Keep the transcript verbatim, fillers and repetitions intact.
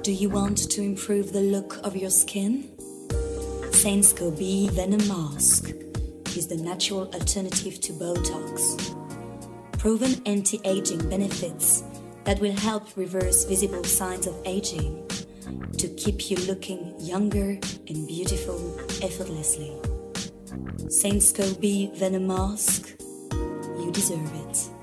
Do you want to improve the look of your skin? Sainsco B Venom Mask is the natural alternative to Botox. Proven anti-aging benefits that will help reverse visible signs of aging to keep you looking younger and beautiful effortlessly. Sainsco B Venom Mask, you deserve it.